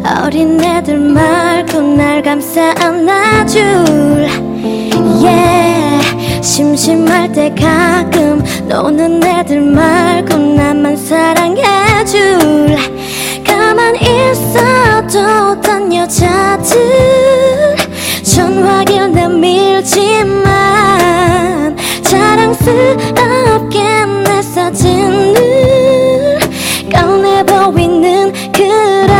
어린애들 말고 날 감싸 안아줄 yeah. 심심할 때 가끔 노는 애들 말고 나만 사랑해줄 가만 있어도 딴 여자들 전화길 내밀지만 자랑스럽게 내 사진을 꺼내 보이는 그런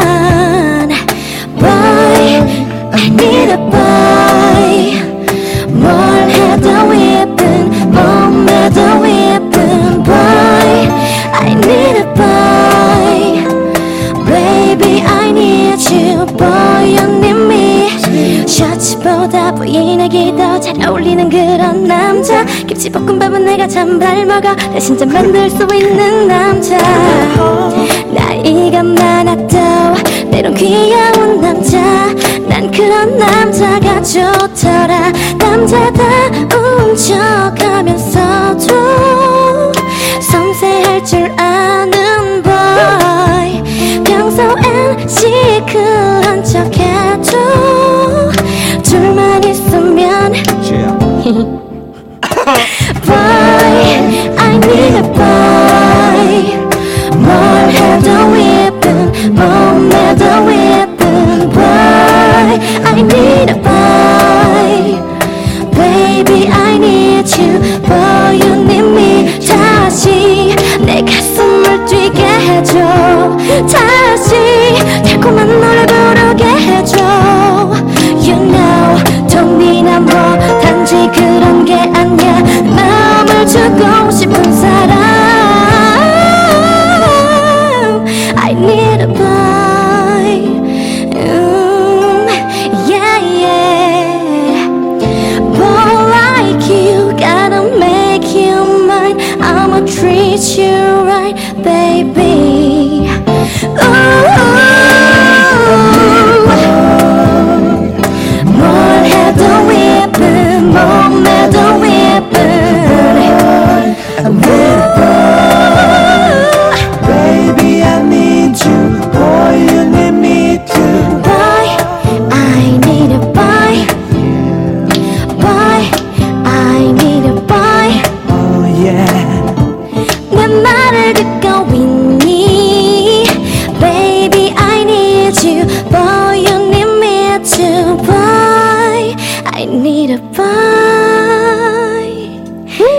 boy I need a boy 뭘 해도 예쁜 몸매도 예쁜 boy I need a boy baby I need you boy you need me 셔츠보다 부인에게 더 잘 어울리는 그런 남자 김치볶음밥은 내가 잔발 먹어 대신 좀 만들 수 있는 남자 나이가 많아도 때론 귀여운 남자 난 그런 남자가 좋더라 남자다운 척하면서도 섬세할 줄 아는 boy 평소엔 시크한 척해도 둘만 있으면 boy I need a boy 뭘 해도 예쁜 몸매도 예쁜 boy I need a boy baby I need you boy you need me 다시 내 가슴을 뛰게 해줘 다시 달콤한 노래 부르게 해줘 You know 돈이나 뭐 단지 그런 게 아니야 마음을 주고 싶은 사람 I need a boy yeah yeah boy like you gotta make you mine I'ma treat you right baby 뭘 해도 예쁜 몸매도 예쁜 Baby, I need you. Boy, you need me too. boy I need a boy boy I need a boy Oh yeah. 내 말을 듣고 있니 Baby I need you Boy you need me too Boy I need a boy